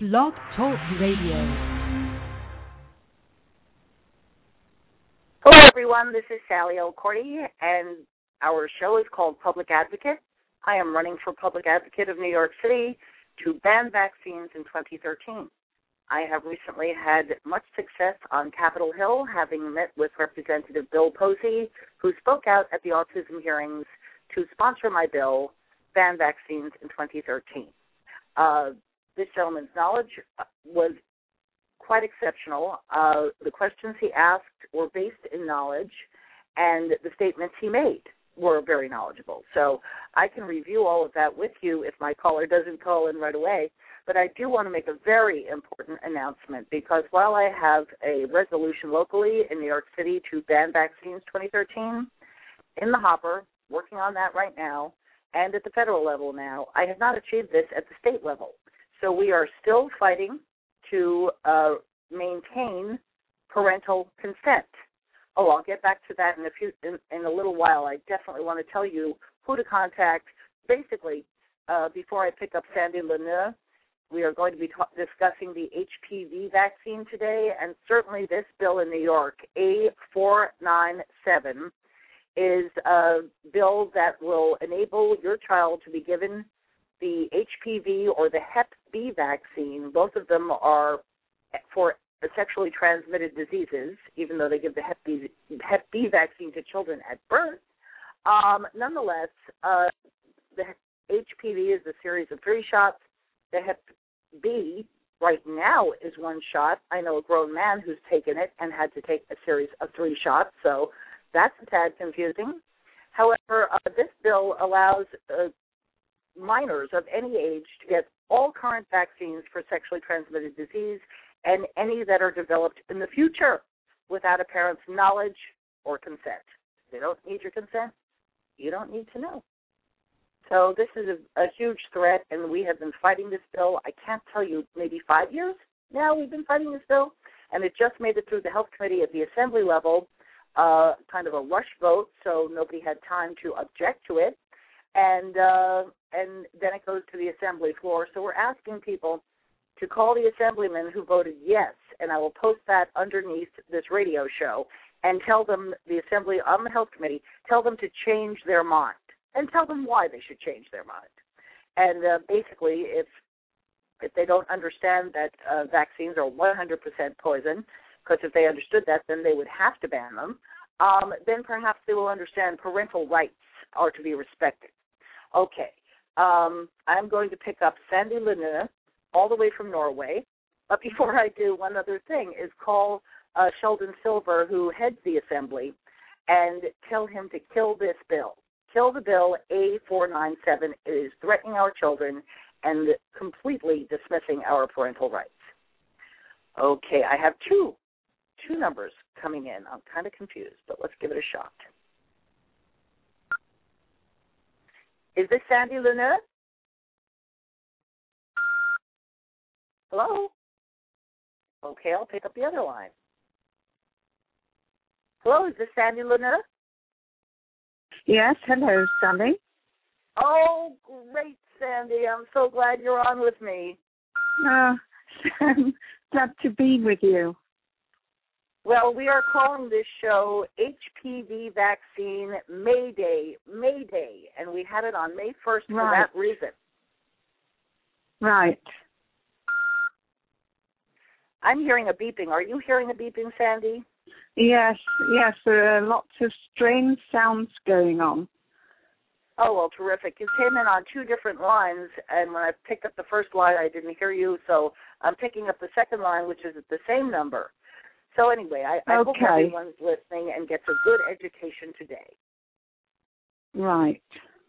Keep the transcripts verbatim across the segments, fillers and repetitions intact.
Blog Talk Radio. Hello, everyone. This is Sally O'Cordy, and our show is called Public Advocate. I am running for Public Advocate of New York City to ban vaccines in twenty thirteen. I have recently had much success on Capitol Hill, having met with Representative Bill Posey, who spoke out at the autism hearings to sponsor my bill, ban vaccines in twenty thirteen. Uh, this gentleman's knowledge was quite exceptional. Uh, the questions he asked were based in knowledge, and the statements he made were very knowledgeable. So I can review all of that with you if my caller doesn't call in right away. But I do want to make a very important announcement, because while I have a resolution locally in New York City to ban vaccines twenty thirteen, in the hopper, working on that right now, and at the federal level now, I have not achieved this at the state level. So we are still fighting to uh, maintain parental consent. Oh, I'll get back to that in a few in, in a little while. I definitely want to tell you who to contact. Basically, uh, before I pick up Sandy Lanier, we are going to be ta- discussing the H P V vaccine today, and certainly this bill in New York, A four ninety-seven, is a bill that will enable your child to be given the H P V or the Hep B vaccine. Both of them are for sexually transmitted diseases, even though they give the Hep B, Hep B vaccine to children at birth. Um, nonetheless, uh, the H P V is a series of three shots. The Hep B right now is one shot. I know a grown man who's taken it and had to take a series of three shots, so that's a tad confusing. However, uh, this bill allows uh, minors of any age to get all current vaccines for sexually transmitted disease and any that are developed in the future without a parent's knowledge or consent. They don't need your consent. You don't need to know. So this is a, a huge threat, and we have been fighting this bill. I can't tell you, maybe five years now we've been fighting this bill, and it just made it through the Health Committee at the Assembly level, uh, kind of a rush vote, so nobody had time to object to it. And uh, and then it goes to the Assembly floor. So we're asking people to call the assemblyman who voted yes, and I will post that underneath this radio show, and tell them, the Assembly on the Health Committee, tell them to change their mind, and tell them why they should change their mind. And uh, basically, if if they don't understand that uh, vaccines are one hundred percent poison, because if they understood that, then they would have to ban them, um, then perhaps they will understand parental rights are to be respected. Okay, um, I'm going to pick up Sandy Lanier all the way from Norway. But before I do, one other thing is call uh, Sheldon Silver, who heads the Assembly, and tell him to kill this bill. Kill the bill A four ninety-seven. It is threatening our children and completely dismissing our parental rights. Okay, I have two, two numbers coming in. I'm kind of confused, but let's give it a shot. Is this Sandy Lanier? Hello? Okay, I'll pick up the other line. Hello, is this Sandy Lanier? Yes, hello, Sally. Oh, great, Sandy. I'm so glad you're on with me. Uh, I'm glad to be with you. Well, we are calling this show H P V Vaccine May Day, May Day, and we had it on May first for right. that reason. Right. I'm hearing a beeping. Are you hearing a beeping, Sandy? Yes, yes, there are lots of strange sounds going on. Oh, well, terrific. You came in on two different lines, and when I picked up the first line, I didn't hear you, so I'm picking up the second line, which is at the same number. So anyway, I, I okay. hope everyone's listening and gets a good education today. Right.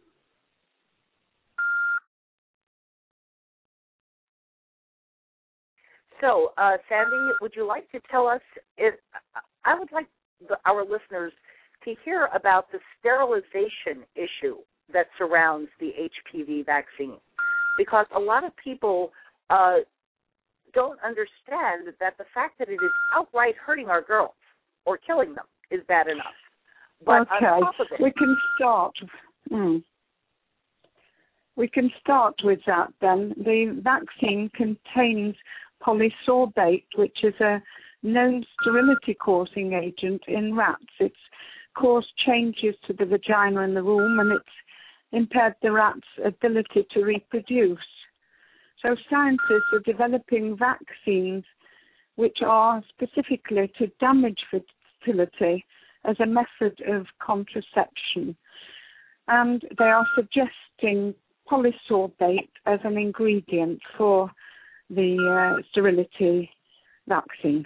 So, uh, Sandy, would you like to tell us, if, I would like the, our listeners to hear about the sterilization issue that surrounds the H P V vaccine, because a lot of people uh, don't understand that the fact that it is outright hurting our girls or killing them is bad enough. But okay, on top of it, we can start. Mm. We can start with that then. The vaccine contains polysorbate, which is a known sterility-causing agent in rats. It's caused changes to the vagina and the womb, and it's impaired the rat's ability to reproduce. So scientists are developing vaccines which are specifically to damage fertility as a method of contraception. And they are suggesting polysorbate as an ingredient for the uh, sterility vaccine.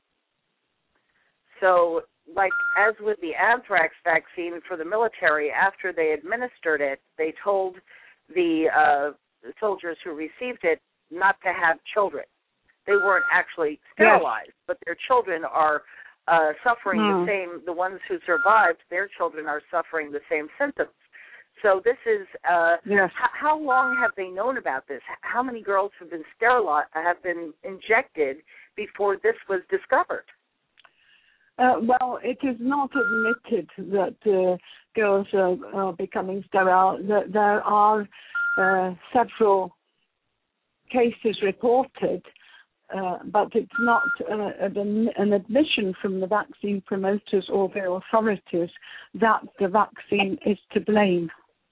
So, like as with the anthrax vaccine for the military, after they administered it, they told the uh, soldiers who received it not to have children. They weren't actually sterilized, yes. but their children are uh, suffering mm. the same, the ones who survived, their children are suffering the same symptoms. So this is, uh, yes. h- how long have they known about this? How many girls have been sterilized, have been injected before this was discovered? Uh, well, it is not admitted that uh, girls are, are becoming sterile. That there are uh, several cases reported, uh, but it's not uh, an, an admission from the vaccine promoters or the authorities that the vaccine is to blame.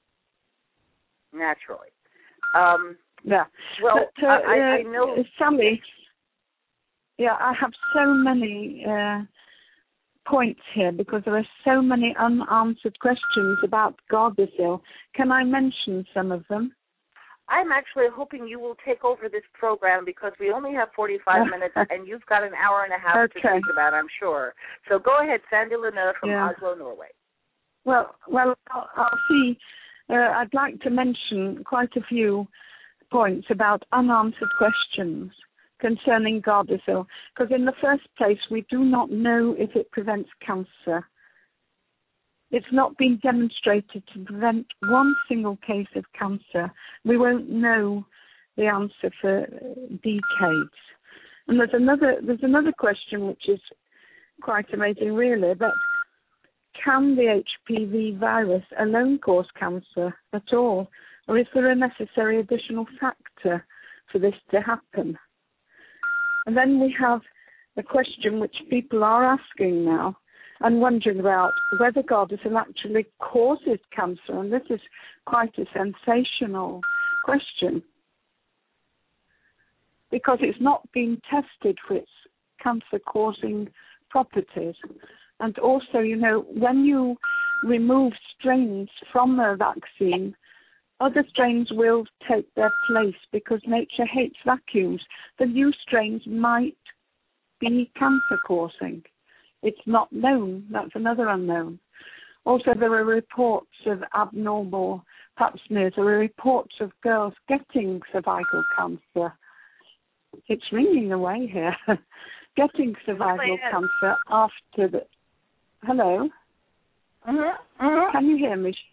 Naturally. Um, yeah. Well, but, uh, I, I know... Uh, Sally, yeah, I have so many... Uh, points here because there are so many unanswered questions about Gardasil. Can I mention some of them? I'm actually hoping you will take over this program because we only have forty-five minutes and you've got an hour and a half okay. to think about, I'm sure. So go ahead, Sandy Lena from yeah. Oslo, Norway. Well, well, I'll, I'll see. Uh, I'd like to mention quite a few points about unanswered questions concerning Gardasil, because in the first place, we do not know if it prevents cancer. It's not been demonstrated to prevent one single case of cancer. We won't know the answer for decades. And there's another there's another question which is quite amazing, really, that can the H P V virus alone cause cancer at all, or is there a necessary additional factor for this to happen? And then we have a question which people are asking now and wondering about whether Gardasil actually causes cancer. And this is quite a sensational question because it's not been tested for its cancer-causing properties. And also, you know, when you remove strains from a vaccine, other strains will take their place because nature hates vacuums. The new strains might be cancer-causing. It's not known. That's another unknown. Also, there are reports of abnormal pap smears. There are reports of girls getting cervical cancer. It's ringing away here. Getting cervical cancer after the... Hello? Mm-hmm. Mm-hmm. Can you hear me?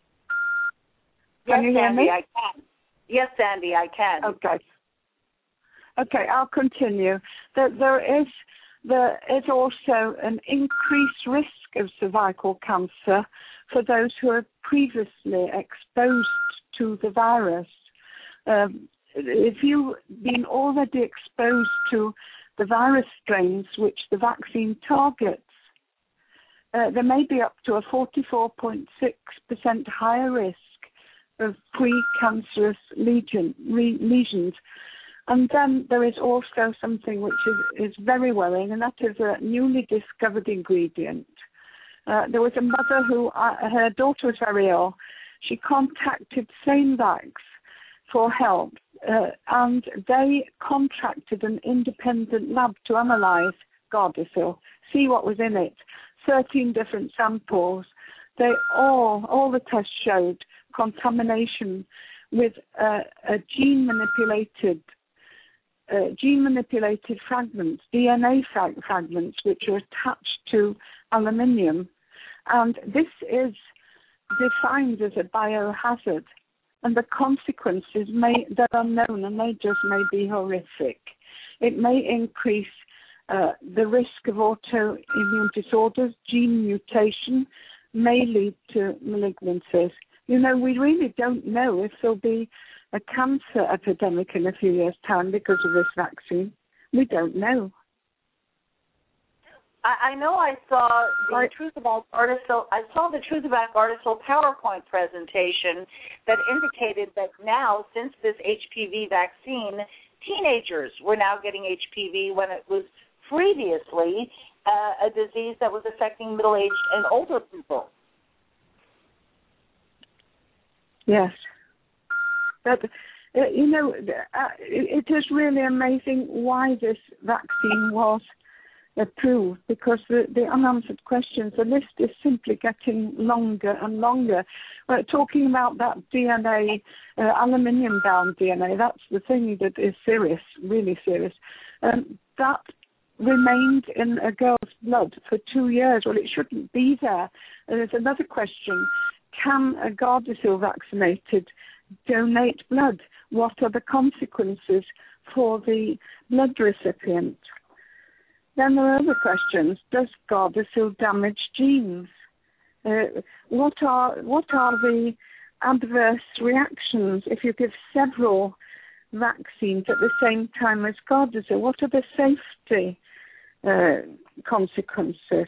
Yes, Can you hear Sandy, me? I can. Yes, Sandy, I can. Okay. Okay, I'll continue. There, there is there is also an increased risk of cervical cancer for those who are previously exposed to the virus. Um, if you've been already exposed to the virus strains which the vaccine targets, uh, there may be up to a forty-four point six percent higher risk of precancerous lesion, re, lesions. And then there is also something which is, is very worrying, and that is a newly discovered ingredient. Uh, there was a mother who, uh, her daughter was very ill. She contacted SaneVax for help, uh, and they contracted an independent lab to analyze Gardasil, see what was in it. thirteen different samples. They all, all the tests showed contamination with uh, a gene manipulated uh, gene manipulated fragments, D N A frag- fragments, which are attached to aluminium, and this is defined as a biohazard, and the consequences may that are known, and they just may be horrific. It may increase uh, the risk of autoimmune disorders, gene mutation may lead to malignancies. You know, we really don't know if there'll be a cancer epidemic in a few years' time because of this vaccine? We don't know. I, I know I saw the I, Truth About Gardasil. I saw the Truth About Gardasil PowerPoint presentation that indicated that now, since this H P V vaccine, teenagers were now getting H P V when it was previously uh, a disease that was affecting middle-aged and older people. Yes. But, uh, you know, uh, it, it is really amazing why this vaccine was approved, because the, the unanswered questions, the list is simply getting longer and longer. We're talking about that D N A, uh, aluminium-bound D N A, that's the thing that is serious, really serious. Um, that remained in a girl's blood for two years. Well, it shouldn't be there. And there's another question. Can a Gardasil vaccinated donate blood? What are the consequences for the blood recipient? Then there are other questions. Does Gardasil damage genes? Uh, what are what are the adverse reactions if you give several vaccines at the same time as Gardasil? What are the safety uh, consequences?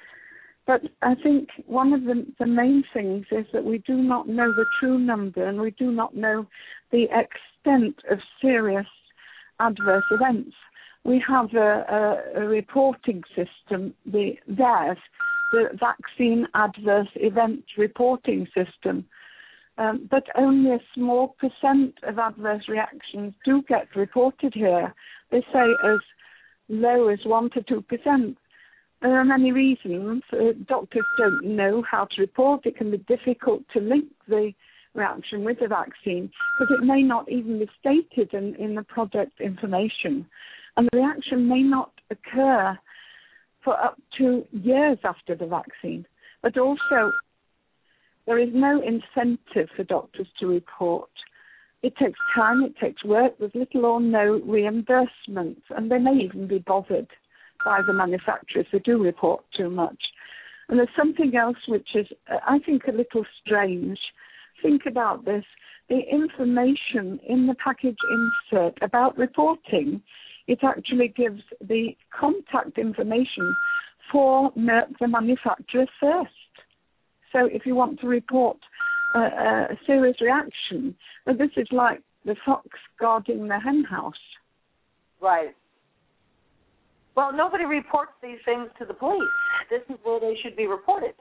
But I think one of the, the main things is that we do not know the true number, and we do not know the extent of serious adverse events. We have a, a, a reporting system, the V A E R S, the Vaccine Adverse Event Reporting System, um, but only a small percent of adverse reactions do get reported here. They say as low as one to two percent. There are many reasons. Uh, doctors don't know how to report. It can be difficult to link the reaction with the vaccine because it may not even be stated in, in the product information. And the reaction may not occur for up to years after the vaccine. But also, there is no incentive for doctors to report. It takes time, it takes work, there's little or no reimbursement, and they may even be bothered by the manufacturers who do report too much. And there's something else which is, uh, I think, a little strange. Think about this. The information in the package insert about reporting, it actually gives the contact information for Merck, the manufacturer, first. So if you want to report a, a serious reaction, well, this is like the fox guarding the hen house. Right. Well, nobody reports these things to the police. This is where they should be reported.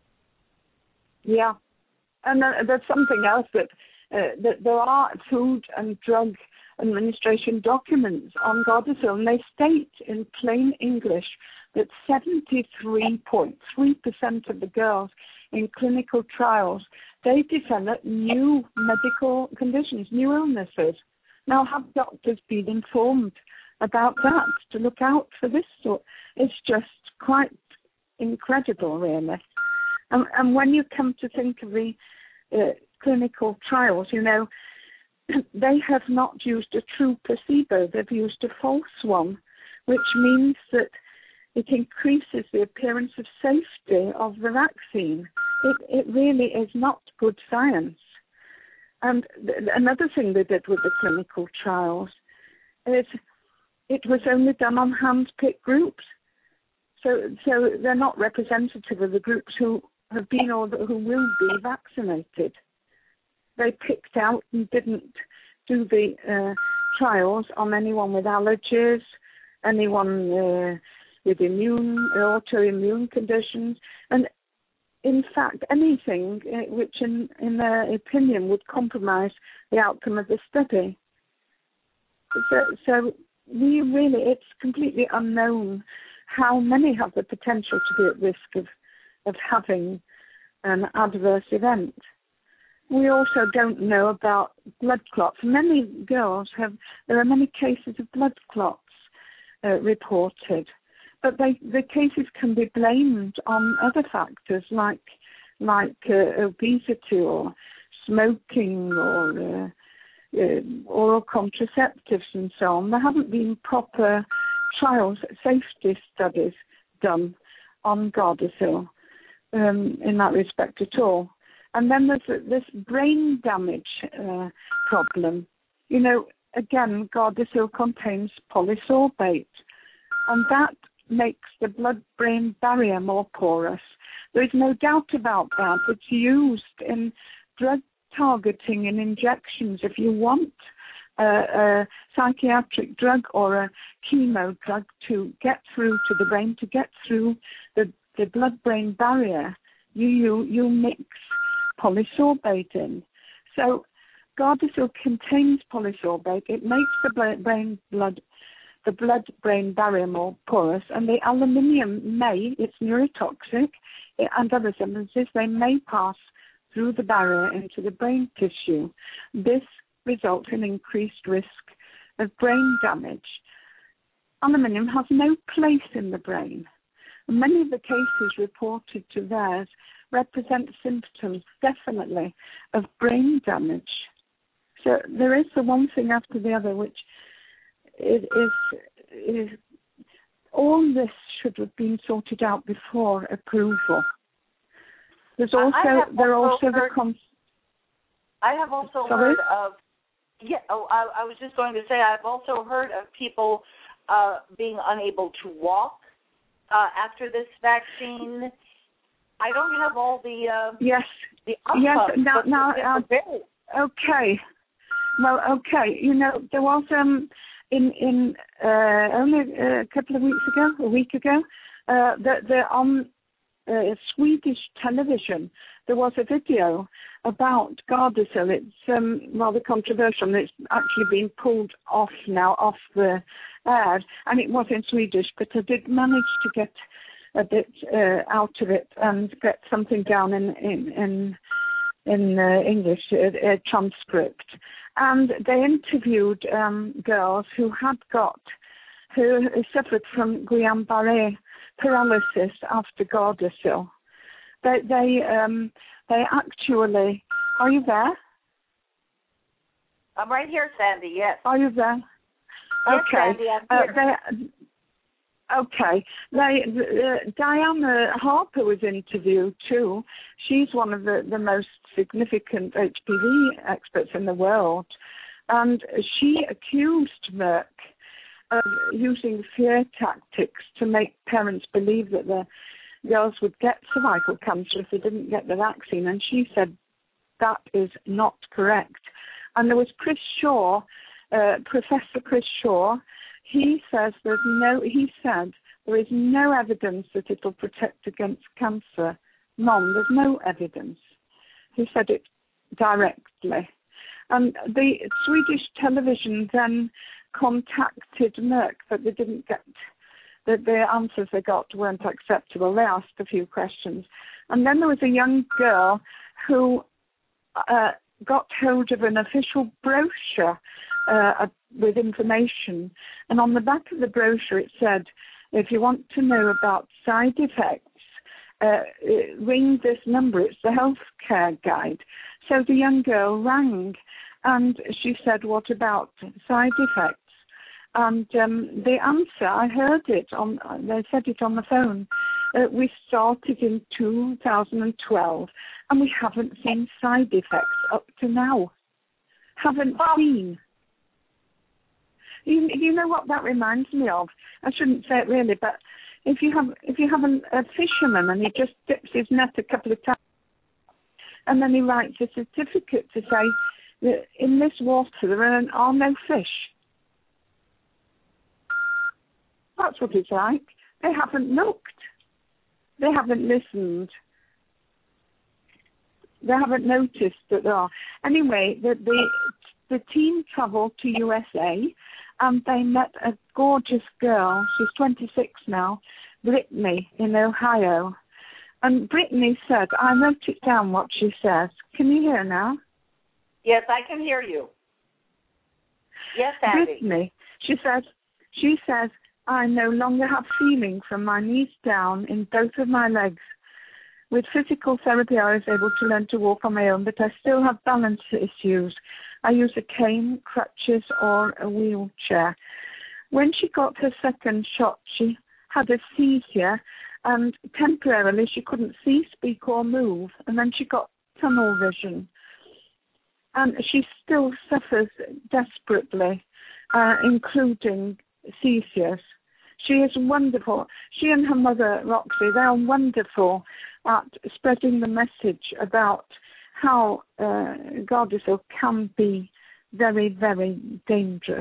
Yeah. And uh, there's something else that, uh, that there are Food and Drug Administration documents on Gardasil, and they state in plain English that seventy-three point three percent of the girls in clinical trials, they develop new medical conditions, new illnesses. Now, have doctors been informed about that, to look out for this sort? It's just quite incredible, really. And, and when you come to think of the uh, clinical trials, you know, they have not used a true placebo, they've used a false one, which means that it increases the appearance of safety of the vaccine. It, it really is not good science. And th- another thing they did with the clinical trials is it was only done on hand-picked groups. So, so they're not representative of the groups who have been or who will be vaccinated. They picked out and didn't do the uh, trials on anyone with allergies, anyone uh, with immune, autoimmune conditions, and in fact anything uh, which in, in their opinion would compromise the outcome of the study. So, so we really, it's completely unknown how many have the potential to be at risk of, of having an adverse event. We also don't know about blood clots. Many girls have, there are many cases of blood clots uh, reported, but they, the cases can be blamed on other factors like like uh, obesity or smoking or uh, uh, oral contraceptives and so on. There haven't been proper trials, safety studies done on Gardasil um, in that respect at all. And then there's this brain damage uh, problem. You know, again, Gardasil contains polysorbate, and that makes the blood-brain barrier more porous. There is no doubt about that. It's used in drug targeting and injections. If you want a, a psychiatric drug or a chemo drug to get through to the brain, to get through the, the blood-brain barrier, you, you, you mix polysorbate in. So Gardasil contains polysorbate. It makes the brain blood, the blood-brain barrier more porous, and the aluminium may, it's neurotoxic, and other substances, they may pass through the barrier into the brain tissue. This results in increased risk of brain damage. Aluminium has no place in the brain. Many of the cases reported to theirs represent symptoms, definitely, of brain damage. So there is the one thing after the other, which is, is, is all this should have been sorted out before approval. There's also there are also, also heard, the cons- I have also Sorry? heard of yeah. Oh, I, I was just going to say I've also heard of people uh, being unable to walk uh, after this vaccine. I don't have all the uh, yes the yes outcomes, now now uh, very... okay. Well, okay. You know there was um in in uh, only a couple of weeks ago, a week ago, uh, the the on. Uh, Swedish television, there was a video about Gardasil. It's um, rather controversial, and it's actually been pulled off now, off the air, and it was in Swedish, but I did manage to get a bit uh, out of it and get something down in in in, in uh, English, a, a transcript. And they interviewed um, girls who had got, who suffered from Guillain-Barré paralysis after Gardasil. They, they, um, they actually. Are you there? I'm right here, Sandy. Yes. Are you there? Yes, okay. Sandy, I'm here. Uh, they, okay. They, uh, Diana Harper was interviewed too. She's one of the, the most significant H P V experts in the world, and she accused Merck of using fear tactics to make parents believe that the girls would get cervical cancer if they didn't get the vaccine. And she said that is not correct. And there was Chris Shaw, uh, Professor Chris Shaw. He says there's no. He said there is no evidence that it will protect against cancer. None. There's no evidence. He said it directly. And the Swedish television then contacted Merck, but they didn't get the, the answers they got weren't acceptable. They asked a few questions, and then there was a young girl who uh, got hold of an official brochure uh, with information, and on the back of the brochure it said, "If you want to know about side effects, uh, ring this number. It's the healthcare guide." So the young girl rang, and she said, "What about side effects?" And um, the answer, I heard it on. They said it on the phone. Uh, we started in two thousand twelve, and we haven't seen side effects up to now. Haven't oh. seen. You, you know what that reminds me of? I shouldn't say it really, but if you have if you have a, a fisherman and he just dips his net a couple of times, and then he writes a certificate to say that in this water there are no fish. That's what it's like. They haven't looked. They haven't listened. They haven't noticed that there are. Anyway, the the, the team travelled to U S A, and they met a gorgeous girl. She's twenty-six now, Brittany, in Ohio. And Brittany said, I wrote it down what she says. Can you hear now? Yes, I can hear you. Yes, Abby. Brittany, she says, she says, I no longer have feeling from my knees down in both of my legs. With physical therapy, I was able to learn to walk on my own, but I still have balance issues. I use a cane, crutches, or a wheelchair. When she got her second shot, she had a seizure, and temporarily she couldn't see, speak, or move, and then she got tunnel vision. and she still suffers desperately, uh, including seizures. She is wonderful. She and her mother, Roxy, they are wonderful at spreading the message about how uh, Gardasil can be very, very dangerous.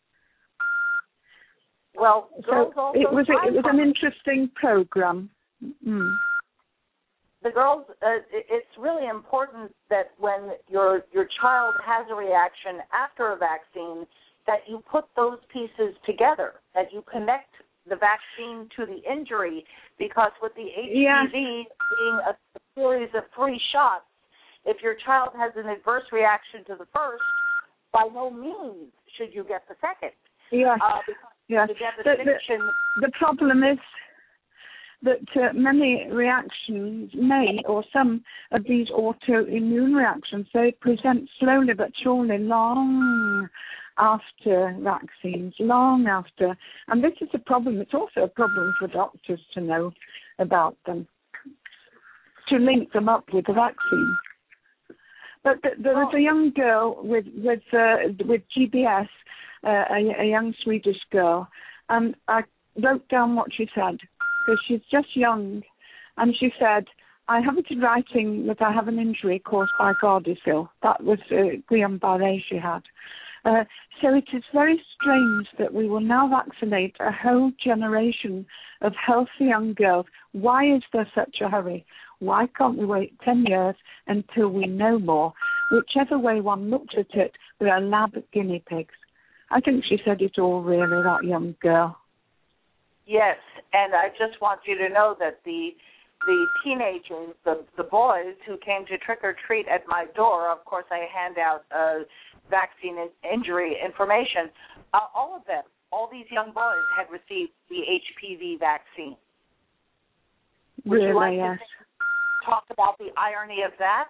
Well, girls so also it was a, it was an interesting program. Mm. The girls, uh, it's really important that when your your child has a reaction after a vaccine, that you put those pieces together, that you connect the vaccine to the injury, because with the H P V yeah. being a series of three shots, if your child has an adverse reaction to the first, by no means should you get the second. Yes. Uh, because yes. the devastation. The, the, the problem is that uh, many reactions may, or some of these autoimmune reactions, they present slowly but surely long after vaccines, long after. And this is a problem. It's also a problem for doctors to know about them, to link them up with the vaccine. But th- there was a young girl with with uh, with G B S, uh, a, a young Swedish girl, and I wrote down what she said, because she's just young, and she said, I have it in writing that I have an injury caused by Gardasil. That was uh, Guillain-Barré she had. Uh, so it is very strange that we will now vaccinate a whole generation of healthy young girls. Why is there such a hurry? Why can't we wait ten years until we know more? Whichever way one looks at it, we are lab guinea pigs. I think she said it all, really, that young girl. Yes, and I just want you to know that the the teenagers, the, the boys who came to trick or treat at my door, of course I hand out uh, vaccine injury information, uh, all of them, all these young boys had received the H P V vaccine. Would really, you like yes. to talk about the irony of that?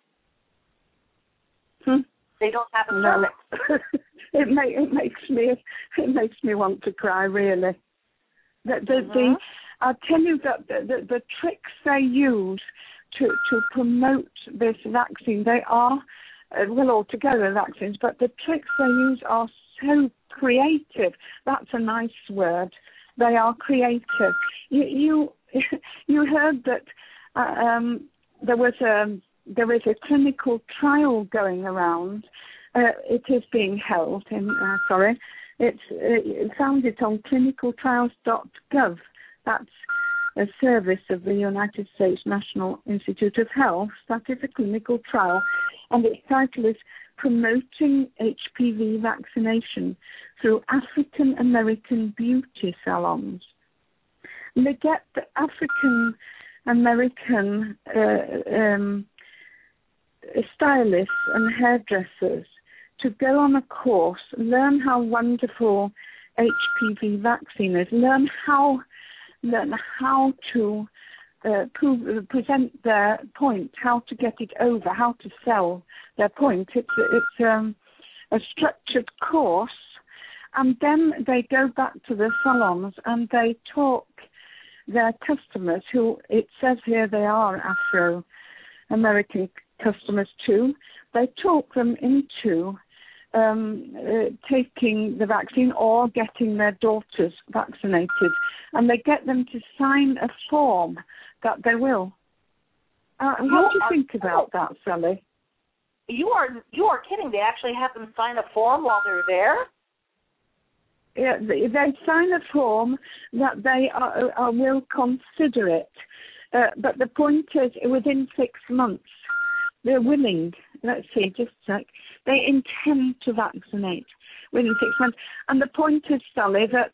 Hmm. They don't have a no. cervix. it, may, it makes me it makes me want to cry, really. The, the, mm-hmm. the, I'll tell you that the, the, the tricks they use to, to promote this vaccine, they are, uh, well, altogether vaccines, but the tricks they use are so creative. That's a nice word. They are creative. You you, you heard that uh, um, there was a there is a clinical trial going around. Uh, it is being held in uh, sorry. It's uh, found it on clinical trials dot gov. That's a service of the United States National Institute of Health. That is a clinical trial, and its title is Promoting H P V Vaccination Through African American Beauty Salons. They get the African American uh, um, stylists and hairdressers to go on a course, learn how wonderful H P V vaccine is, learn how learn how to uh, prove, present their point, how to get it over, how to sell their point. It's it's um, a structured course, and then they go back to the salons and they talk their customers, who it says here they are Afro-American customers too. They talk them into Um, uh, taking the vaccine or getting their daughters vaccinated, and they get them to sign a form that they will. Uh, what do you think about that, Sally? You are you are kidding. They actually have them sign a form while they're there? Yeah, they, they sign a form that they are, are, will consider it. Uh, but the point is, within six months, they're willing, let's see, just a sec, they intend to vaccinate within six months. And the point is, Sally, that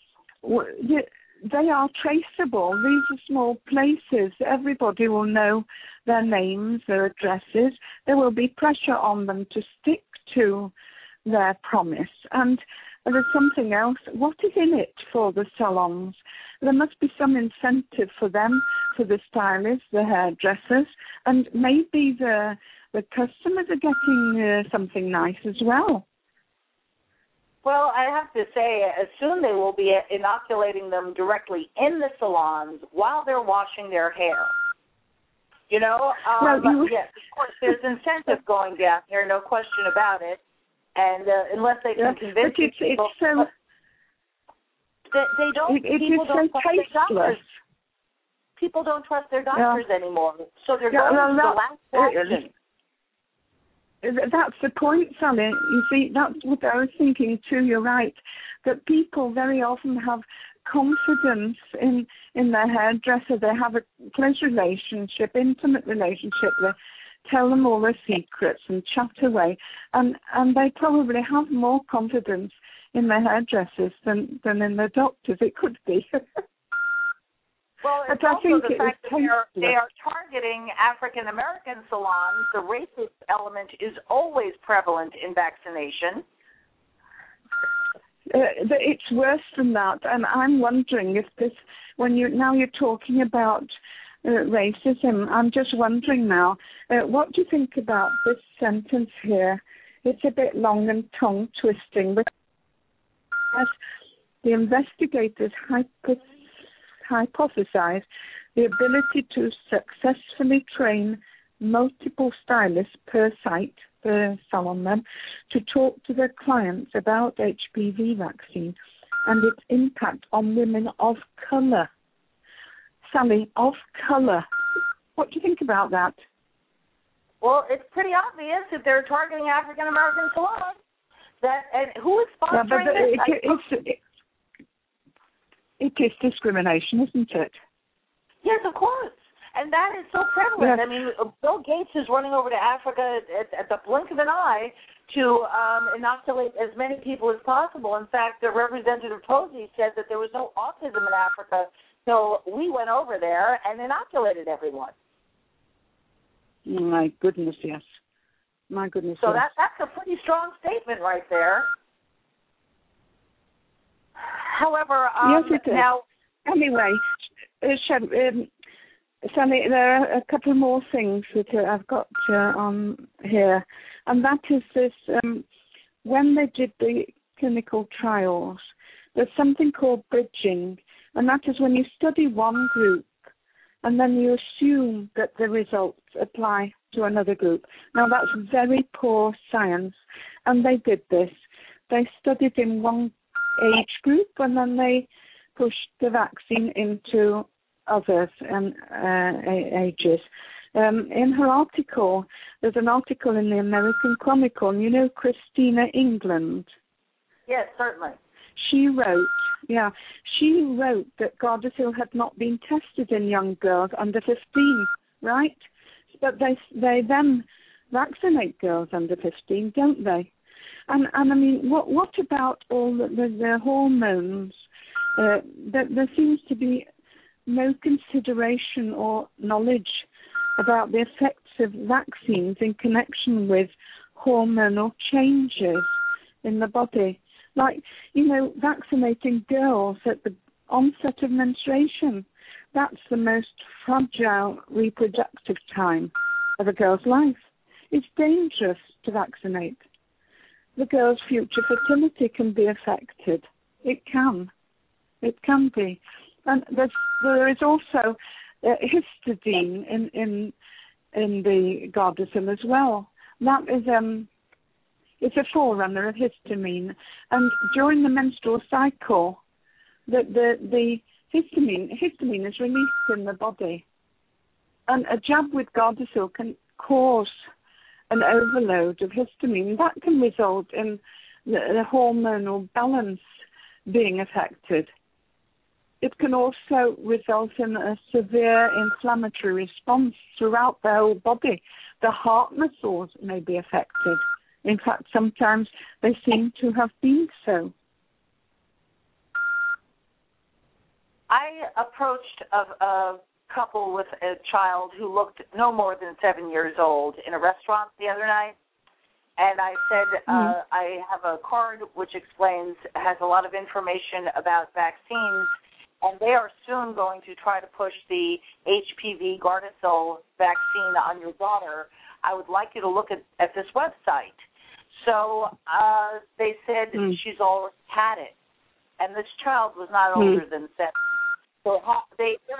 they are traceable. These are small places. Everybody will know their names, their addresses. There will be pressure on them to stick to their promise. And there's something else. What is in it for the salons? There must be some incentive for them, for the stylists, the hairdressers, and maybe the the customers are getting uh, something nice as well. Well, I have to say, soon they will be inoculating them directly in the salons while they're washing their hair. You know, um, well, you... yes, of course, there's incentive going down here, no question about it. And uh, unless they can yeah, convince it's, people, it's so, they, they don't. it, it people is don't so trust their doctors. tasteless. People don't trust their doctors yeah. anymore. So they're yeah, going well, to that, the last question. Uh, that's the point, Sally. You see, that's what I was thinking too. You're right, that people very often have confidence in in their hairdresser. They have a close relationship, intimate relationship. They tell them all their secrets and chat away, and and they probably have more confidence in their hairdressers than than in their doctors. It could be. Well, it's but I also think the it fact that they are, tasteless. they are targeting African American salons. The racist element is always prevalent in vaccination. Uh, it's worse than that, and I'm wondering if this, when you now you're talking about uh, racism, I'm just wondering now, uh, what do you think about this sentence here? It's a bit long and tongue twisting, but as the investigators hypo- hypothesized the ability to successfully train multiple stylists per site, per salon then, to talk to their clients about H P V vaccine and its impact on women of colour. Sally, of colour. What do you think about that? Well, it's pretty obvious that they're targeting African American salons. That and who is sponsoring yeah, but this? It, it's, it, it is discrimination, isn't it? Yes, of course. And that is so prevalent. Yes. I mean, Bill Gates is running over to Africa at, at the blink of an eye to um, inoculate as many people as possible. In fact, the Representative Posey said that there was no autism in Africa, so we went over there and inoculated everyone. My goodness, yes. My goodness, So yes. that, that's a pretty strong statement right there. However, um, yes, it is. now... Anyway, uh, Shab, um, Sally, there are a couple more things that uh, I've got uh, on here, and that is this, um, when they did the clinical trials, there's something called bridging, and that is when you study one group and then you assume that the results apply to another group. Now, that's very poor science, and they did this. They studied in one age group, and then they pushed the vaccine into others and uh, ages. Um, in her article, there's an article in the American Chronicle, and you know Christina England? Yes, certainly. She wrote, yeah, she wrote that Gardasil had not been tested in young girls under fifteen, right? But they they then vaccinate girls under fifteen, don't they? And and I mean, what what about all the, the, the hormones? Uh, there, there seems to be no consideration or knowledge about the effects of vaccines in connection with hormonal changes in the body. Like, you know, vaccinating girls at the onset of menstruation, that's the most fragile reproductive time of a girl's life. It's dangerous to vaccinate. The girl's future fertility can be affected. It can. It can be. And there's, there is also uh, histidine in, in in the Gardasil as well. That is um, it's a forerunner of histamine. And during the menstrual cycle, the the, the histamine histamine is released in the body. And a jab with Gardasil can cause an overload of histamine. That can result in the, the hormonal balance being affected. It can also result in a severe inflammatory response throughout the whole body. The heart muscles may be affected. In fact, sometimes they seem to have been so. I approached a, a couple with a child who looked no more than seven years old in a restaurant the other night. And I said, mm. uh, I have a card which explains, has a lot of information about vaccines, and they are soon going to try to push the H P V Gardasil vaccine on your daughter. I would like you to look at, at this website. So uh, they said mm. she's already had it, and this child was not mm. older than seven. So they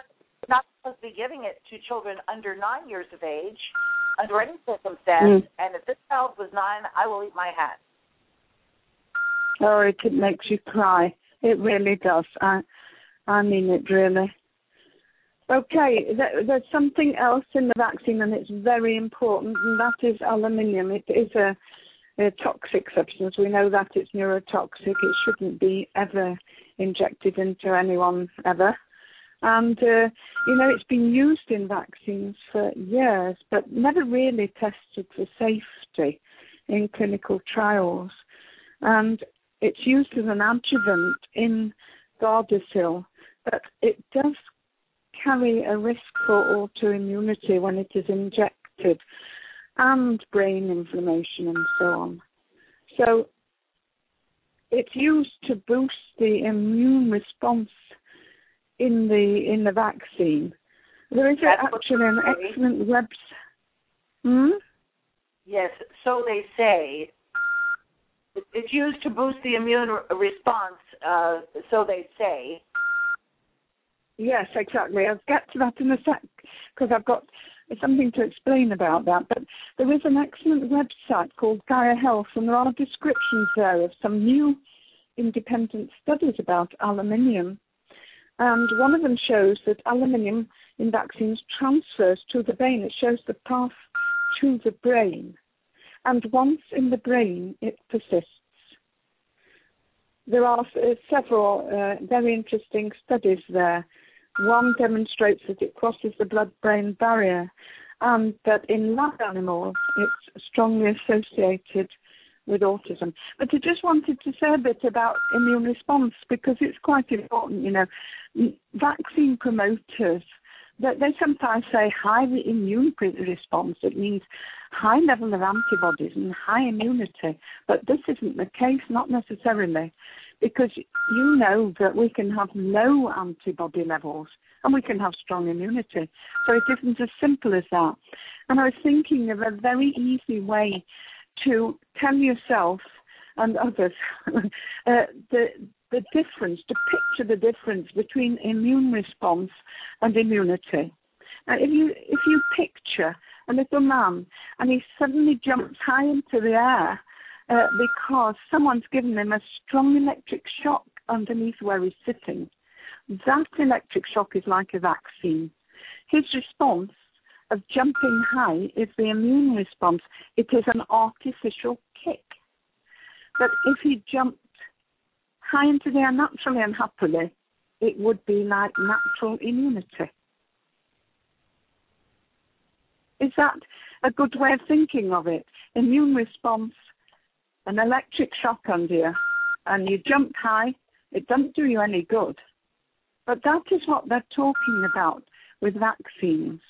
not supposed to be giving it to children under nine years of age, under any circumstance. Mm. And if this child was nine, I will eat my hat. Oh, it, it makes you cry. It really does. I, I mean it really. Okay, there, there's something else in the vaccine, and it's very important, and that is aluminium. It is a, a toxic substance. We know that it's neurotoxic. It shouldn't be ever injected into anyone ever. And, uh, you know, it's been used in vaccines for years, but never really tested for safety in clinical trials. And it's used as an adjuvant in Gardasil, but it does carry a risk for autoimmunity when it is injected, and brain inflammation and so on. So it's used to boost the immune response in the in the vaccine. There is That's actually an excellent website. Hmm? Yes, so they say. It's used to boost the immune response, uh, so they say. Yes, exactly. I'll get to that in a sec, because I've got something to explain about that. But there is an excellent website called Gaia Health, and there are descriptions there of some new independent studies about aluminium. And one of them shows that aluminium in vaccines transfers to the brain. It shows the path to the brain. And once in the brain, it persists. There are uh, several uh, very interesting studies there. One demonstrates that it crosses the blood-brain barrier, and that in lab animals, it's strongly associated with autism. But I just wanted to say a bit about immune response, because it's quite important, you know. Vaccine promoters, that they sometimes say high immune response. It means high level of antibodies and high immunity. But this isn't the case, not necessarily, because you know that we can have low antibody levels and we can have strong immunity. So it isn't as simple as that. And I was thinking of a very easy way to tell yourself and others uh, the the difference, to picture the difference between immune response and immunity. Now, if you if you picture a little man and he suddenly jumps high into the air uh, because someone's given him a strong electric shock underneath where he's sitting, that electric shock is like a vaccine. His response of jumping high is the immune response. It is an artificial kick. But if he jumped high into the air naturally and happily, it would be like natural immunity. Is that a good way of thinking of it? Immune response, an electric shock under you, and you jump high, it doesn't do you any good. But that is what they're talking about with vaccines.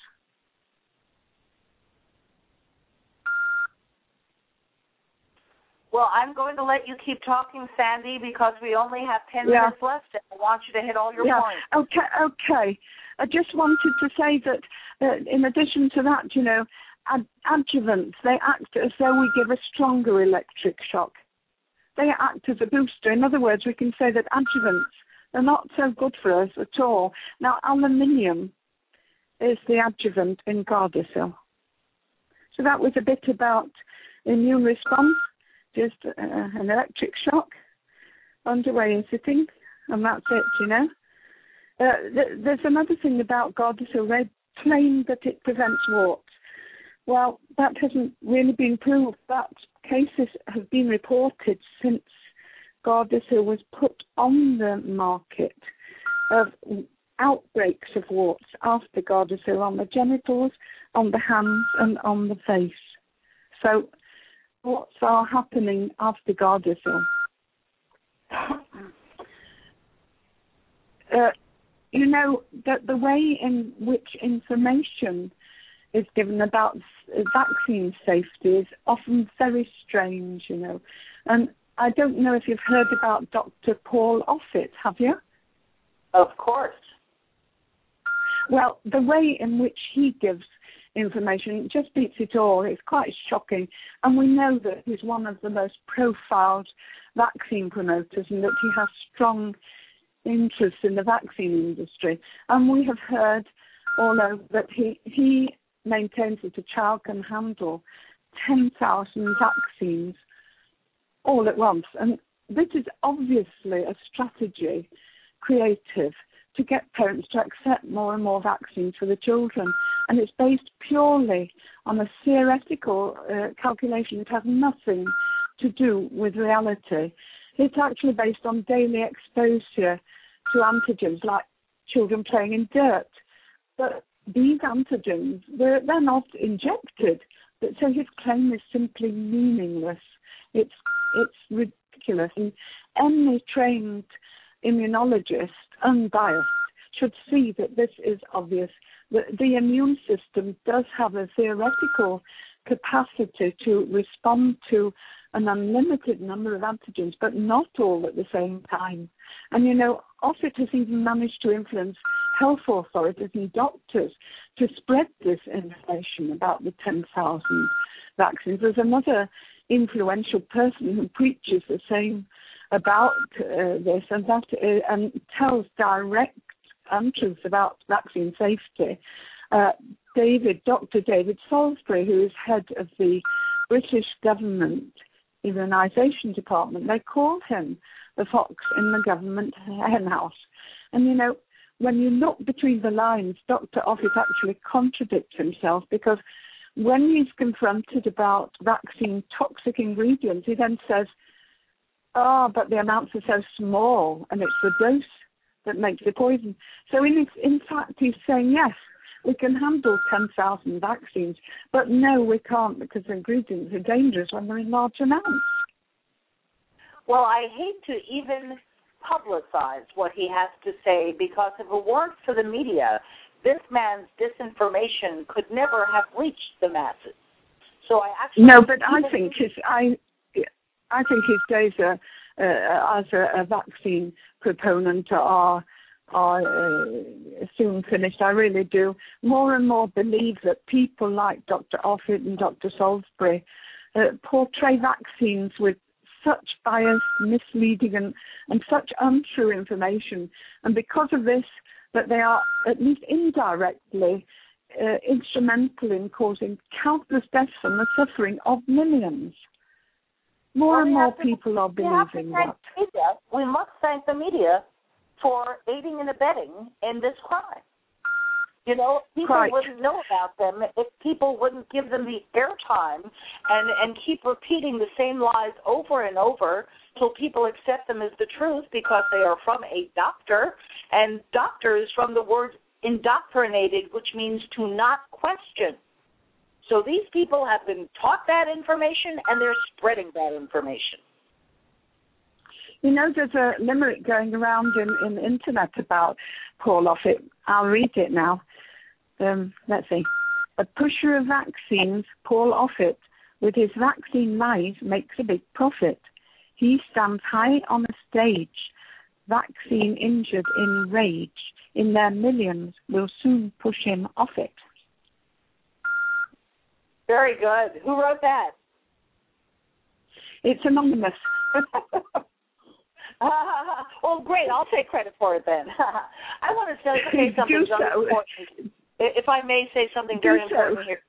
Well, I'm going to let you keep talking, Sandy, because we only have ten yeah. minutes left, and I want you to hit all your yeah. points. Okay, okay. I just wanted to say that uh, in addition to that, you know, ad- adjuvants, they act as though we give a stronger electric shock. They act as a booster. In other words, we can say that adjuvants are not so good for us at all. Now, aluminium is the adjuvant in Gardasil. So that was a bit about immune response. Just uh, an electric shock under where you're sitting, and that's it, you know. Uh, th- there's another thing about Gardasil. They claim that it prevents warts. Well, that hasn't really been proved. But cases have been reported since Gardasil was put on the market of outbreaks of warts after Gardasil on the genitals, on the hands, and on the face. So what's are happening after Gardasil? uh, you know, that the way in which information is given about vaccine safety is often very strange, you know. And I don't know if you've heard about Doctor Paul Offit, have you? Of course. Well, the way in which he gives information just beats it all. It's quite shocking. And we know that he's one of the most profiled vaccine promoters and that he has strong interest in the vaccine industry. And we have heard all over that he, he maintains that a child can handle ten thousand vaccines all at once. And this is obviously a strategy creative to get parents to accept more and more vaccines for the children. And it's based purely on a theoretical uh, calculation. It has nothing to do with reality. It's actually based on daily exposure to antigens, like children playing in dirt. But these antigens, they're, they're not injected. So his claim is simply meaningless. It's it's ridiculous. And any trained immunologist, unbiased, should see that this is obvious. The, the immune system does have a theoretical capacity to respond to an unlimited number of antigens, but not all at the same time. And, you know, Offit has even managed to influence health authorities and doctors to spread this information about the ten thousand vaccines. There's another influential person who preaches the same about uh, this and that uh, and tells direct untruths about vaccine safety. Uh, David, Doctor David Salisbury, who is head of the British government immunisation department, they call him the fox in the government henhouse. And, you know, when you look between the lines, Doctor Offit actually contradicts himself, because when he's confronted about vaccine toxic ingredients, he then says, oh, but the amounts are so small and it's the dose that makes the poison. So in, in fact, he's saying, yes, we can handle ten thousand vaccines, but no, we can't, because the ingredients are dangerous when they're in large amounts. Well, I hate to even publicize what he has to say, because if it weren't for the media, this man's disinformation could never have reached the masses. So I actually no, but I think his I I think his days are, uh, as a, a vaccine proponent are are uh, soon finished. I really do. More and more believe that people like Doctor Offit and Doctor Salisbury uh, portray vaccines with such biased, misleading, and, and such untrue information. And because of this, that they are, at least indirectly, uh, instrumental in causing countless deaths and the suffering of millions. More well, and more to, people are believing that. Media. We must thank the media for aiding and abetting in this crime. You know, people right. wouldn't know about them if people wouldn't give them the airtime and, and keep repeating the same lies over and over till people accept them as the truth, because they are from a doctor, and doctor is from the word indoctrinated, which means to not question. So these people have been taught that information, and they're spreading that information. You know, there's a limerick going around in, in the internet about Paul Offit. I'll read it now. Um, let's see. A pusher of vaccines, Paul Offit, with his vaccine lies, makes a big profit. He stands high on a stage, vaccine injured in rage. In their millions will soon push him off it. Very good. Who wrote that? It's anonymous. Uh, well, great. I'll take credit for it then. I want to say, say something so. very important. If I may say something Do very so. important here,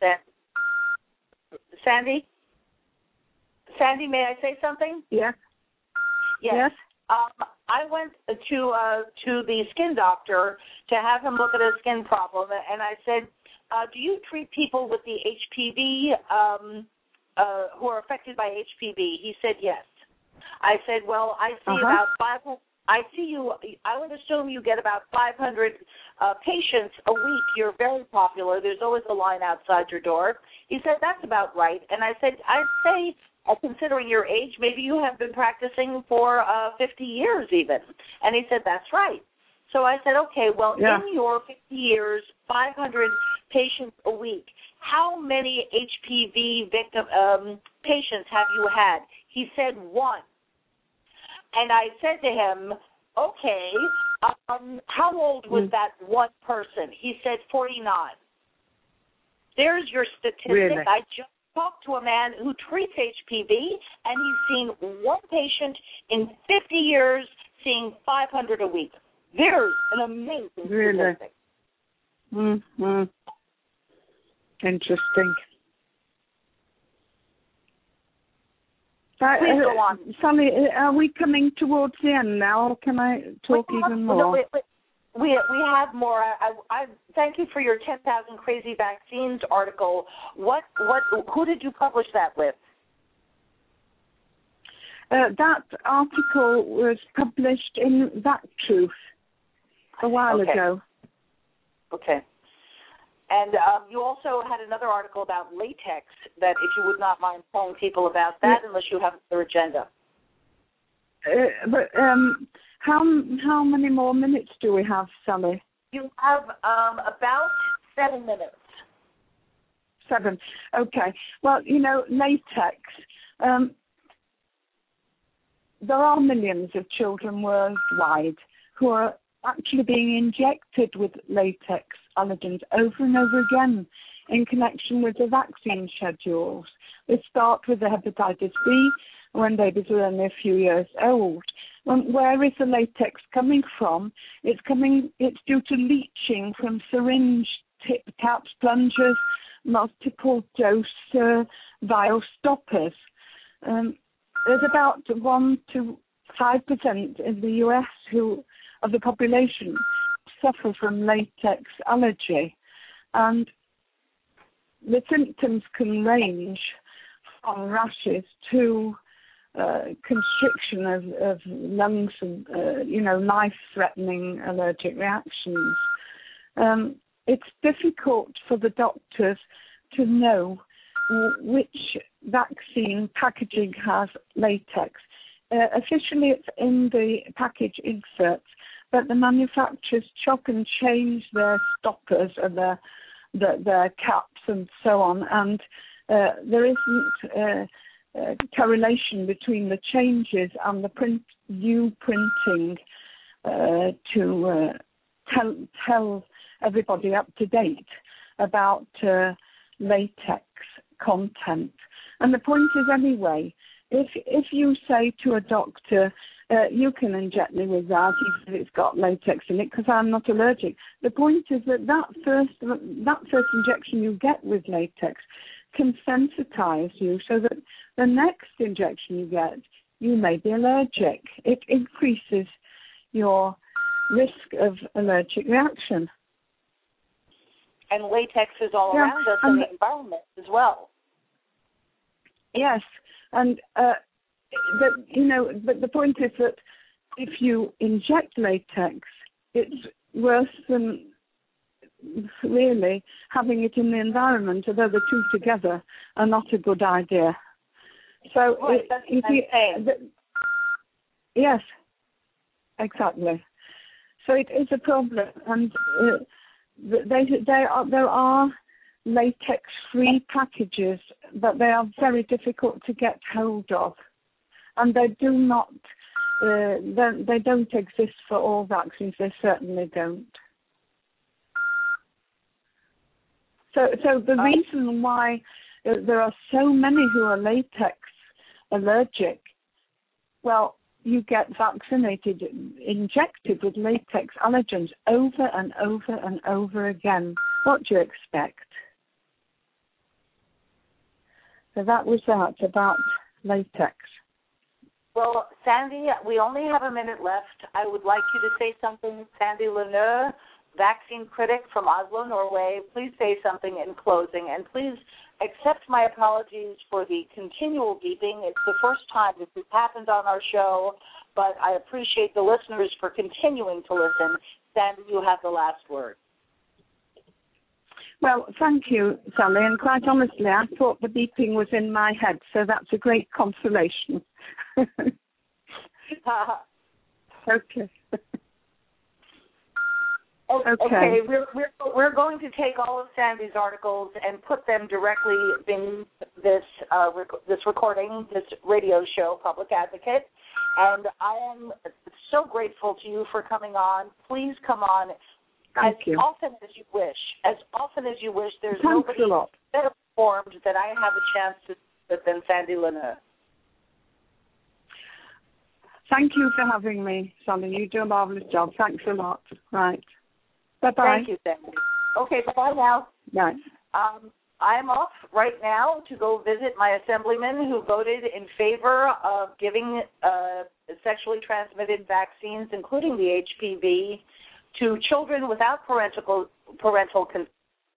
Sandy? Sandy, may I say something? Yeah. Yes. yes. Um, I went to uh, to the skin doctor to have him look at a skin problem, and I said, uh, do you treat people with the H P V um, uh, who are affected by H P V? He said yes. I said, well, I see uh-huh. about five. I see you. I would assume you get about five hundred uh, patients a week. You're very popular. There's always a line outside your door. He said that's about right. And I said, I'd say, uh, considering your age, maybe you have been practicing for uh, fifty years even. And he said that's right. So I said, okay, well, yeah. in your fifty years, five hundred patients a week, how many H P V victim um, patients have you had? He said one. And I said to him, okay, um, how old was mm. that one person? He said forty-nine. There's your statistic. Really? I just talked to a man who treats H P V, and he's seen one patient in fifty years, seeing five hundred a week. There's an amazing really? statistic. Mm-hmm. Interesting. Uh, Please go on. Uh, Sally, are we coming towards the end now, or can I talk wait, even no, more? wait, wait. We we have more. I, I, I thank you for your ten thousand Crazy Vaccines article. What what? Who did you publish that with? Uh, that article was published in Vac Truth a while okay. ago. Okay. And um, you also had another article about latex that, if you would not mind telling people about that, yeah. unless you have another agenda. Uh, but um, how how many more minutes do we have, Sally? You have um, about seven minutes. Seven. Okay. Well, you know, latex. Um, there are millions of children worldwide who are actually being injected with latex allergens over and over again in connection with the vaccine schedules. They start with the hepatitis B when babies are only a few years old. Um, where is the latex coming from? It's coming. It's due to leaching from syringe tip caps, plungers, multiple dose uh, vial stoppers. Um, there's about one to five percent in the U S who of the population suffer from latex allergy, and the symptoms can range from rashes to uh, constriction of, of lungs and uh, you know life-threatening allergic reactions. Um, it's difficult for the doctors to know which vaccine packaging has latex. Uh, officially, it's in the package inserts, but the manufacturers chop and change their stoppers and their, their, their caps and so on, and uh, there isn't uh, uh, correlation between the changes and the print, new printing uh, to uh, tell, tell everybody up to date about uh, latex content. And the point is, anyway, if if you say to a doctor, uh, you can inject me with that even if it's got latex in it because I'm not allergic. The point is that that first that first injection you get with latex can sensitize you so that the next injection you get, you may be allergic. It increases your risk of allergic reaction. And latex is all yeah, around us in the environment as well. Yes, and uh, the, you know, but the point is that if you inject latex, it's worse than really having it in the environment, although the two together are not a good idea. So, right, that's if what you, I'm saying. The, yes, exactly. So it is a problem, and uh, they, they are, there are latex-free packages, but they are very difficult to get hold of, and they do not, uh, they, they don't exist for all vaccines. They certainly don't. So, so the reason why uh, there are so many who are latex allergic, well, you get vaccinated, injected with latex allergens over and over and over again. What do you expect? So that was that about latex. Well, Sandy, we only have a minute left. I would like you to say something. Sandy Leneur, vaccine critic from Oslo, Norway. Please say something in closing, and please accept my apologies for the continual beeping. It's the first time this has happened on our show, but I appreciate the listeners for continuing to listen. Sandy, you have the last word. Well, thank you, Sally, and quite honestly, I thought the beeping was in my head, so that's a great consolation. Okay. Okay, okay. We're, we're we're going to take all of Sandy's articles and put them directly in this uh, rec- this recording, this radio show, Public Advocate. And I am so grateful to you for coming on. Please come on Thank as you. often as you wish. As often as you wish. There's Thanks nobody a lot. better informed that I have a chance to speak than Sandy Leneur. Thank you for having me, Sally. You do a marvelous job. Thanks a lot. Right. Bye-bye. Thank you, Sandy. Okay, bye-bye now. Right. Um, I'm off right now to go visit my assemblyman who voted in favor of giving uh, sexually transmitted vaccines, including the H P V, to children without parental parental con-